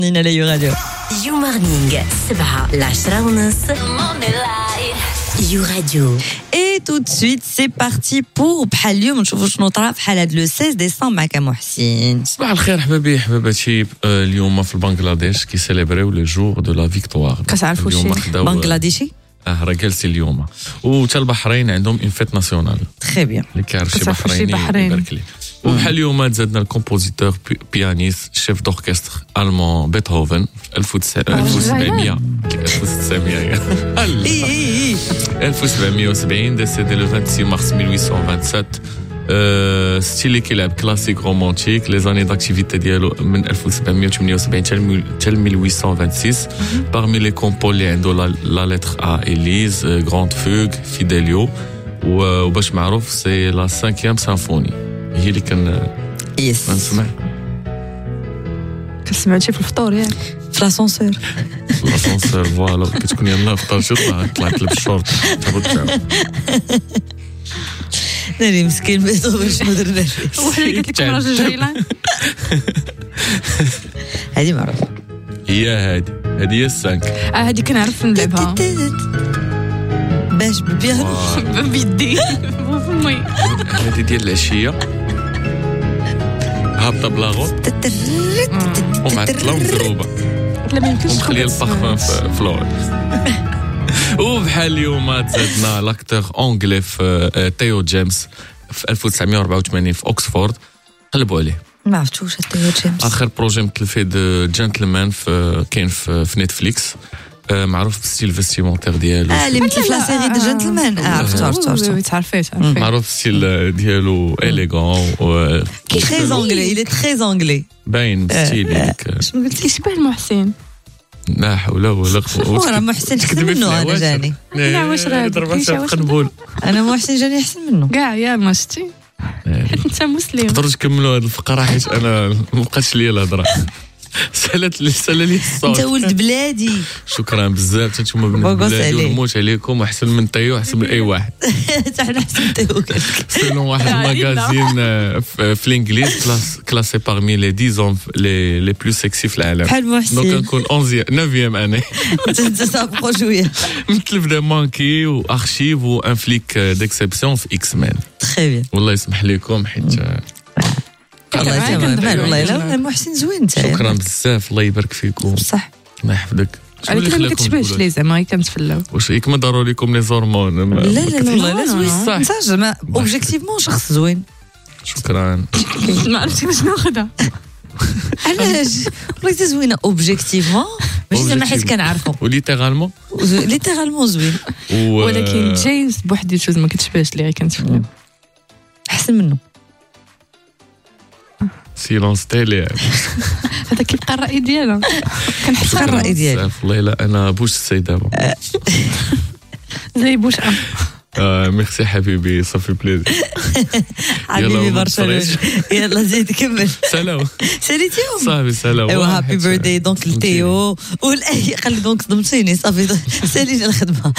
على يو راديو. يو مورنينغ 7 ل10:30 يو راديو. Et tout de suite, c'est parti pour بحال اليوم نشوفوا شنو طرا بحال هذا لو 16 ديسمبر معك محسن. صباح الخير حبايبي حباباتي. اليوم في بنغلاديش كيسيليبريو لو جور دو لا فيكتوار. كتعرفوا شي بنغلاديشي؟ راه جالسين اليوم. وتا البحرين عندهم اون فيت ناسيونال. تري بيان. اللي كيعرف شي بحريني يبارك ليه. وبحال اليوم زادنا الكومبوزيتور بيانيست شيف دوركستر ألمان بيتهوفن 1700 décédé le 26 mars 1827. ستيلي كيلعب كلاسيك رومانتيك. لي زاني داكتيفيتي ديالو من 1778 حتى 1826. parmi les compos اللي عنده لا لتر ا إليز غراند فوغ فيديليو وباش معروف سي لا 5e سيمفوني هي اللي كنسمع. كسمعتي في الفطور ياك في لاسانسور فوالا كتكون يلاه فطر شي طلعت لك بالشورت تبدع ناري مسكين بيتو شنو درنا فيه. وحده قالت لك راجل جيلان هذه معروفه هي هذه هي السانك. هذه كنعرف نلعبها باش بيان بيدي فمي. هذه ديال العشيه هابطه بلاغوط ومعطله ومضروبه لا ما يمكنش ومخليه البارفان في فلور. وبحال اليوم تزادنا لاكتور اونغلي في تيو جيمس في 1984 في اوكسفورد. قلبوا عليه ما عرفتوش تيو جيمس. اخر بروجي متلفي دو جنتلمان في كاين في نتفليكس. معروف بالستيل فيستيمونتير ديالو. اللي مثل في لا سيري دو جنتلمان. عرفتو تعرفيت معروف الستيل ديالو اليغون كي تري زونغلي. il est très anglais. باين ستيل هذيك. شنو قلت كيشبه المحسن. لا حول ولا قوه. راه محسن احسن منه. انا جاني لا واش راه قنبول. انا محسن جاني احسن منه كاع يا ما شتي. انت مسلم تقدروا تكملوا هذه الفقره حيت انا ما بقاتش ليا الهضره. سالت لي الصوت. انت ولد بلادي. شكرا بزاف. انتم من بلادي ونموت عليكم. احسن من طيو احسن من اي واحد. حتى حنا احسن طيو. سيلون واحد الماغازين في الانجليز كلاسي parmi les 10 hommes les plus sexy في العالم. بحال محسن. دونك نكون 9e اني. انت صافو شويه مثل في مانكي وارشيف وان فليك ديكسيبسيون في اكس مان. تري بيان. والله يسمح لكم حيت الله يسلمك. والله لا محسن زوين انت. شكرا بزاف. الله يبارك فيكم. صح الله يحفظك. عليك ما كتشبهش لي زعما كنتفلاو. واش هيك ما داروا لكم لي زورمون؟ لا والله لا زوين. صح انت زعما اوبجيكتيفمون شخص زوين. شكرا. ما عرفتش باش ناخذها. علاش والله انت زوينه اوبجيكتيفمون ماشي زعما حيت كنعرفو. وليترالمون زوين. ولكن جيمس بوحديتو ما كتشبهش لي غير كنتفلاو. احسن منه. سيلونس تيلي. هذا كيبقى الرأي ديالها. كنحس الرأي ديالي. والله لا انا بوش السيدة زي بوش ميرسي حبيبي صافي بليزير. حبيبي برشا. يلا زيد كمل. سلام. ساليتيهم صافي سلام. ايوا هابي بيرثداي دونك لتيو. خلي دونك ضمتيني صافي. ساليني الخدمه.